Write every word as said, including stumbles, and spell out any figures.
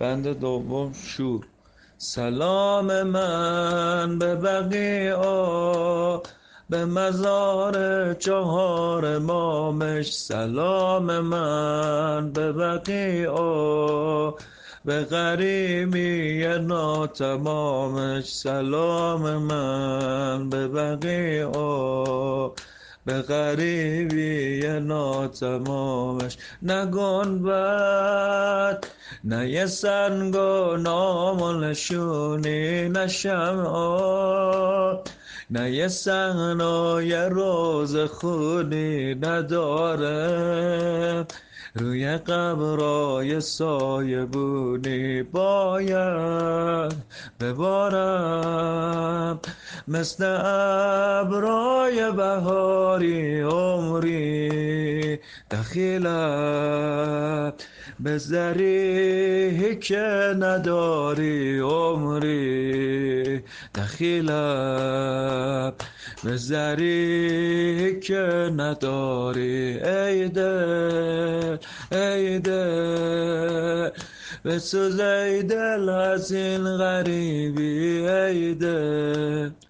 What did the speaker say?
بند دوم شو. سلام من به بقیعا، به مزار چهار امامش. سلام من به بقیعا، به غریبی ناتمامش. سلام من به بقیعا، به غریبی ناتمامش. نه گنبد نه یه سنگ و نام و نشونی، نه شمعات نه یه صحنای روز خونی نداره. روی قبرای سایه بونی باید ببارم، مثل ابرای بهاری عمری دخیلم به ذریحی که نداری. عمری دخیلم به ذریحی که نداری. ای دل ای دل بسوز، ای دل از این غریبی. ای دل